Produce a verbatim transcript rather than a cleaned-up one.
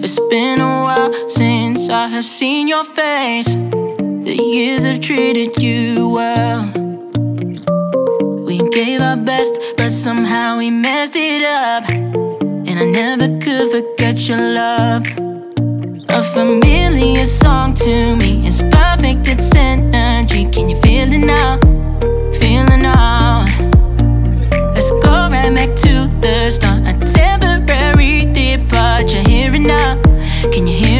It's been a while since I have seen your face. The years have treated you well. We gave our best, but somehow we messed it up. And I never could forget your love. A familiar song to me, it's perfect, it's energy. Can you feel it now? Feel it now. Let's go right back to the start. A temporary departure, hear it now. Can you hear